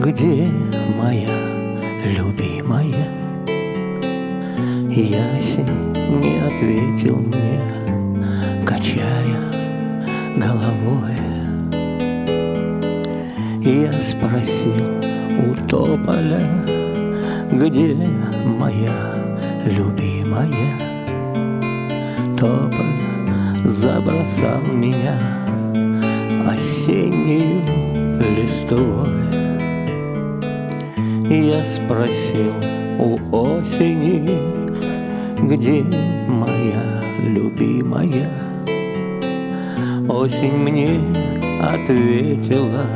Где моя любимая? Ясень не ответил мне, качая головой. Я спросил у тополя, где моя любимая? Тополь забросал меня осеннею листвой. Я спросил у осени, где моя любимая? Осень мне ответила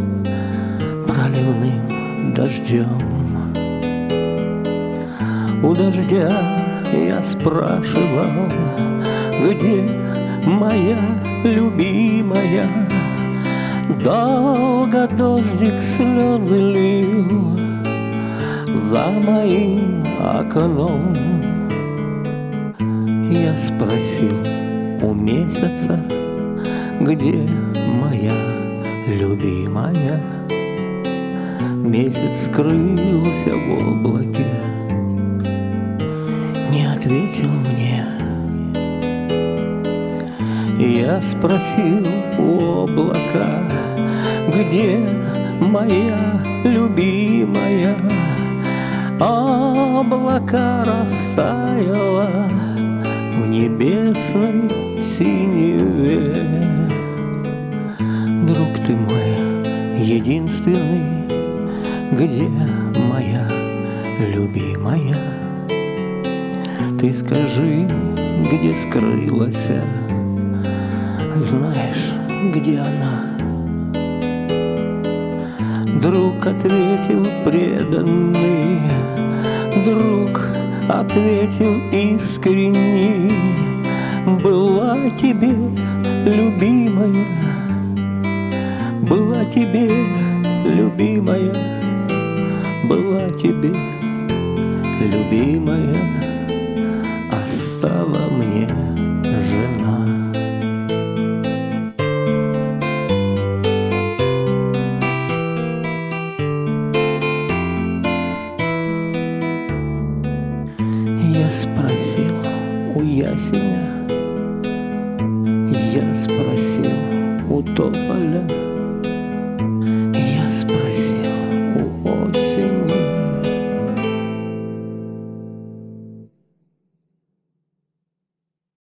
проливным дождем. У дождя я спрашивал, где моя любимая? Долго дождик слезы лил за моим окном. Я спросил у месяца, где моя любимая? Месяц скрылся в облаке, не ответил мне. Я спросил у облака, где моя любимая? Облака растаяла в небесной синеве. Друг ты мой единственный, где моя любимая? Ты скажи, где скрылась, знаешь, где она? Друг ответил преданный, друг ответил искренний: была тебе любимая, была тебе любимая, была тебе любимая, а стала мне жена. Я спросил у ясеня, я спросил у тополя,